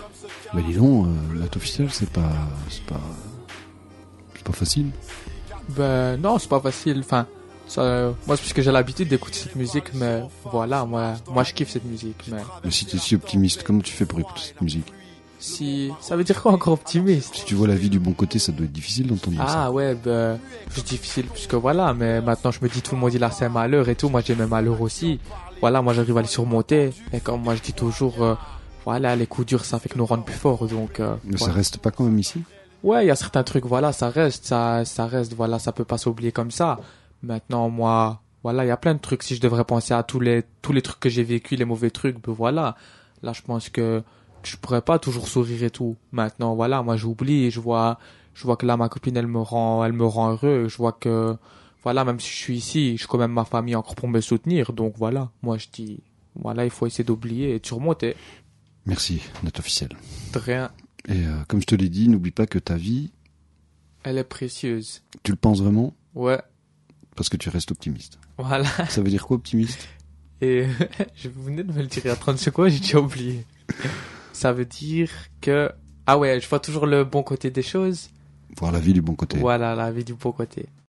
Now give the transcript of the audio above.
Mais dis donc, Note officielle, c'est pas facile. Ben non, c'est pas facile. Enfin, moi c'est parce que j'ai l'habitude d'écouter cette musique, mais voilà, moi je kiffe cette musique. Mais si t'es si optimiste, comment tu fais pour écouter cette musique? Si ça veut dire quoi encore optimiste? Si tu vois la vie du bon côté, ça doit être difficile d'entendre ça. Ah ouais, ben c'est difficile puisque voilà, mais maintenant je me dis tout le monde il a ses malheurs et tout, moi j'ai mes malheurs aussi. Voilà, moi j'arrive à les surmonter et comme moi je dis toujours, voilà, les coups durs ça fait que nous rendre plus forts donc. Mais voilà. ça reste pas quand même ici. Ouais, il y a certains trucs, voilà, ça reste, voilà, ça peut pas s'oublier comme ça. Maintenant, moi, voilà, il y a plein de trucs. Si je devrais penser à tous les trucs que j'ai vécu, les mauvais trucs, ben voilà. Là, je pense que je pourrais pas toujours sourire et tout. Maintenant, voilà, moi, j'oublie et je vois que là, ma copine, elle me rend heureux. Je vois que, voilà, même si je suis ici, j'ai quand même ma famille encore pour me soutenir. Donc voilà, moi, je dis, voilà, il faut essayer d'oublier et de surmonter. Merci, Note officielle. De rien. Et comme je te l'ai dit, n'oublie pas que ta vie, Elle est précieuse. tu le penses vraiment? Ouais. Parce que tu restes optimiste. Voilà. Ça veut dire quoi, optimiste? Et je venais de me le dire il y a 30 secondes, j'ai déjà oublié. Ça veut dire que... Ah ouais, je vois toujours le bon côté des choses. Voir la vie du bon côté. Voilà, la vie du bon côté.